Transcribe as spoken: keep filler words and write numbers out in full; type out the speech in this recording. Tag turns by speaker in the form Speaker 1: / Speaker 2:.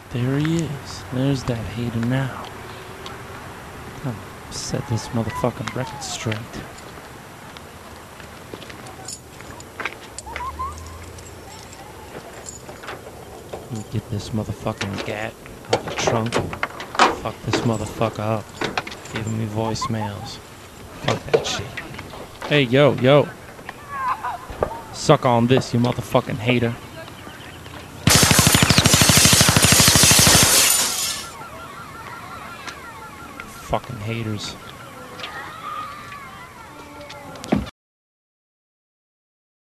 Speaker 1: There he is. There's that hater now. I'll set this motherfucking record straight. Let me get this motherfucking gat out the trunk. Fuck this motherfucker up. Giving me voicemails. Fuck that shit. Hey, yo, yo. Suck on this, you motherfucking hater. Fucking haters.